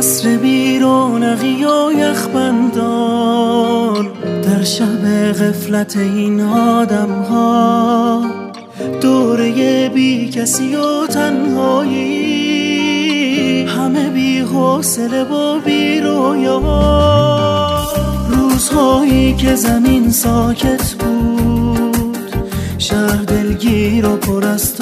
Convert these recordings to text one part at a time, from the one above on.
عصر بی رونقی و یخبندان، در شب غفلت این آدم ها، دوره بی کسی و تنهایی، همه بی حوصله و بی رویا. روزهایی که زمین ساکت بود، شهر دلگیر و پر از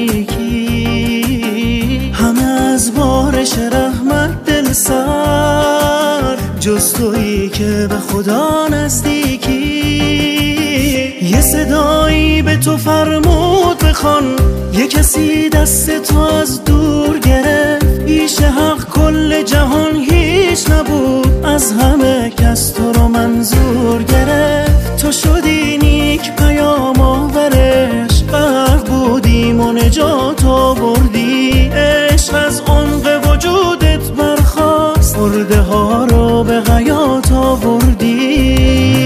تاریکی، همه از بارش رحمت دل سر، جز تویی که به خدا نزدیکی. یه صدایی به تو فرمود بخوان، یه کسی دست تو از دور گرفت. پیش حق کل جهان هیچ نبود، از همه کس تو رو منظور گرفت. تو شدی نیک پیام آورش، غرق بودیم و نجات آوردی. عشق از عمق وجودت برخاست، مرده ها رو به حیات آوردی.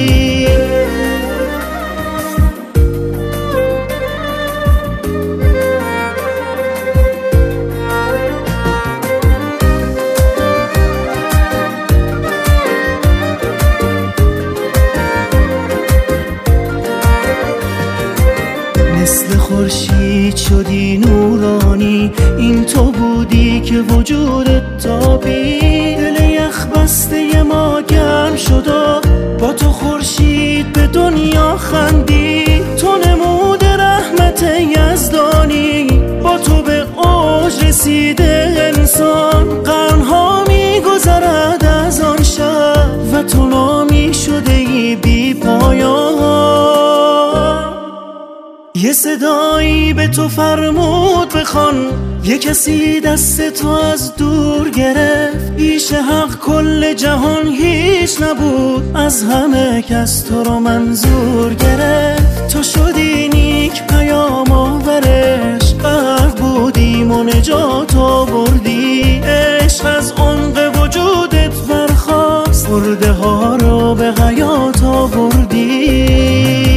مثل خورشید شدی نورانی، این تو بودی که وجودت تابید. دل یخ بسته ما گرم شد و با تو خورشید به دنیا خندید. تو نمود رحمت یزدانی، با تو به اوج رسیده انسان. قرنها میگذرد از آن شب و تو نامی شده ای بی پایان. یه صدایی به تو فرمود بخوان، یه کسی دست تو از دور گرفت. پیش حق کل جهان هیچ نبود، از همه کس تو رو منظور گرفت. تو شدی نیک پیام آورش، غرق بودیم و نجات آوردی. عشق از عمق وجودت برخاست، مرده ها رو به حیات آوردی.